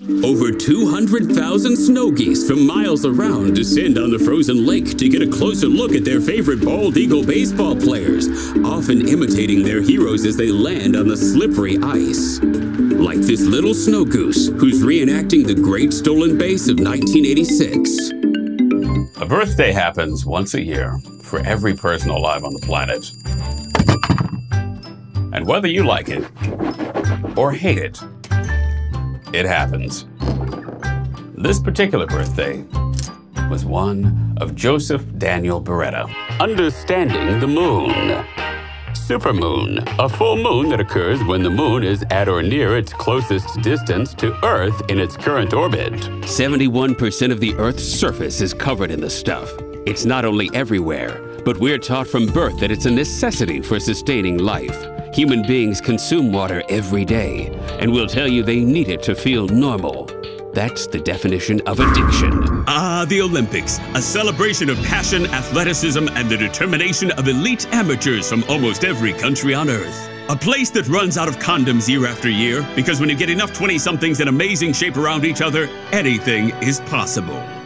Over 200,000 snow geese from miles around descend on the frozen lake to get a closer look at their favorite bald eagle baseball players, often imitating their heroes as they land on the slippery ice. Like this little snow goose who's reenacting the great stolen base of 1986. A birthday happens once a year for every person alive on the planet. And whether you like it or hate it, it happens. This particular birthday was one of Joseph Daniel Beretta. Understanding the moon. Supermoon, a full moon that occurs when the moon is at or near its closest distance to Earth in its current orbit. 71% of the Earth's surface is covered in the stuff. It's not only everywhere, but we're taught from birth that it's a necessity for sustaining life. Human beings consume water every day, and will tell you they need it to feel normal. That's the definition of addiction. Ah, the Olympics, a celebration of passion, athleticism, and the determination of elite amateurs from almost every country on Earth. A place that runs out of condoms year after year, because when you get enough 20-somethings in amazing shape around each other, anything is possible.